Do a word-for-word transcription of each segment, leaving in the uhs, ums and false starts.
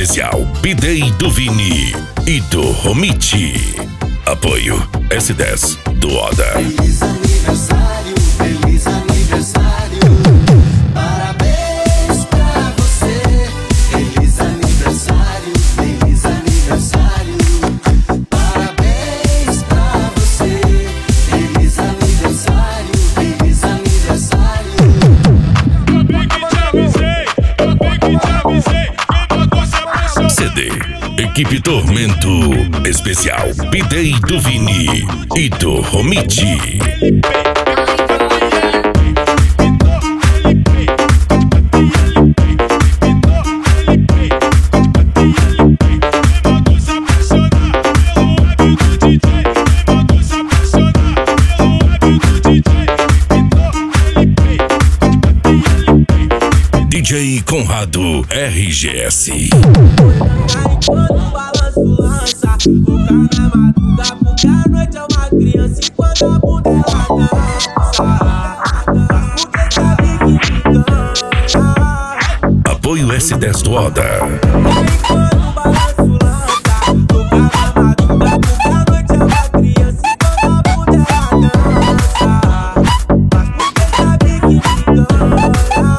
Especial B-Day do Vini e do Romiti. Apoio S dez do Oda. Feliz aniversário, feliz aniversário. Parabéns pra você. Feliz aniversário, feliz aniversário. Parabéns pra você. Feliz aniversário, feliz aniversário. Eu bem que te avisei, eu bem que te avisei. Quem mandou se apaixonar? C D Equipe Tormento Especial B-Day do Vini e do Romiti. D J Conrado R G S. Quando o balanço lança, boca na madruga, porque a noite é uma criança e quando a bunda ela dança, porque sabe que me cansa. Apoio S dez do Oda. Quando o balanço lança, boca na madruga, porque a noite é uma criança e quando a bunda ela dança, porque sabe que me cansa.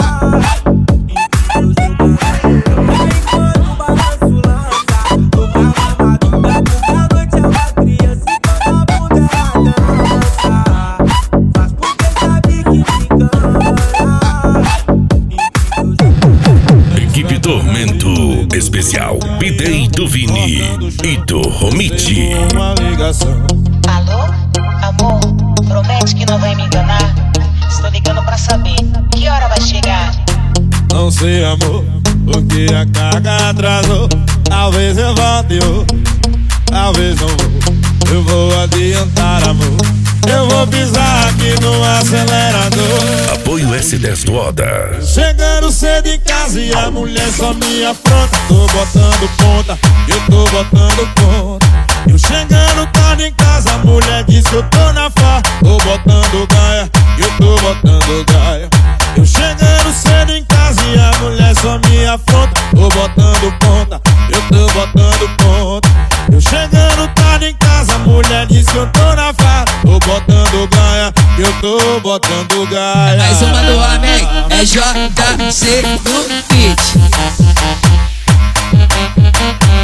Equipe Tormento Especial B-Day do Vini e do Romiti. Alô? Amor, promete que não vai me enganar. Estou ligando pra saber que hora vai chegar. Não sei, amor, porque a carga atrasou. Talvez eu volte, eu, talvez não vou. Eu vou adiantar, amor. Eu vou pisar aqui no acelerador. Apoio S dez do Oda. Chegando cedo em casa e a mulher só me afronta. Tô botando ponta, eu tô botando ponta. Eu chegando tarde em casa, a mulher diz que eu tô na farra. Tô botando gaia, eu tô botando gaia. Eu chegando cedo em casa e a mulher só me afronta. Tô botando ponta, eu tô botando ponta. Eu chegando tarde em casa, a mulher diz que eu tô na farra. Tô botando gaia, eu tô botando gaia. Mais uma do homem, é J C no beat.